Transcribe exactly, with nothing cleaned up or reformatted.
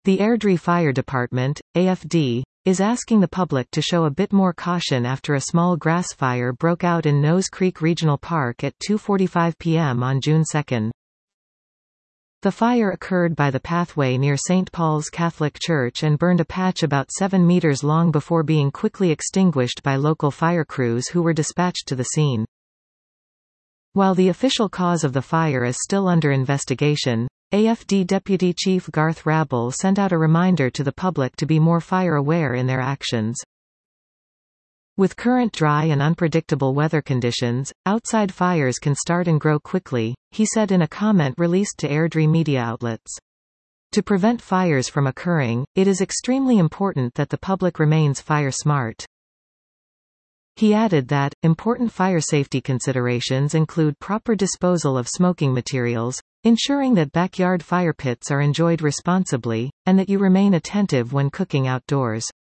The Airdrie Fire Department, A F D, is asking the public to show a bit more caution after a small grass fire broke out in Nose Creek Regional Park at two forty-five p m on June second. The fire occurred by the pathway near Saint Paul's Catholic Church and burned a patch about seven meters long before being quickly extinguished by local fire crews who were dispatched to the scene. While the official cause of the fire is still under investigation, A F D Deputy Chief Garth Rabble sent out a reminder to the public to be more fire-aware in their actions. With current dry and unpredictable weather conditions, outside fires can start and grow quickly, he said in a comment released to Airdrie media outlets. To prevent fires from occurring, it is extremely important that the public remains fire-smart. He added that, important fire safety considerations include proper disposal of smoking materials, ensuring that backyard fire pits are enjoyed responsibly, and that you remain attentive when cooking outdoors.